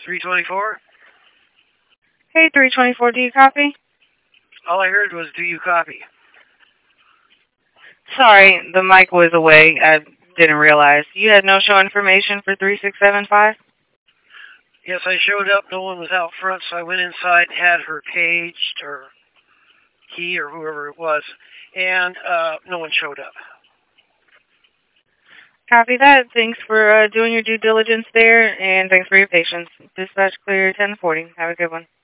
324? Hey, 324, do you copy? All I heard was, do you copy? Sorry, the mic was away. I didn't realize. You had no show information for 3675? Yes, I showed up. No one was out front, so I went inside, had her paged, or he, or whoever it was, and no one showed up. Copy that. Thanks for doing your due diligence there, and thanks for your patience. Dispatch clear 1040. Have a good one.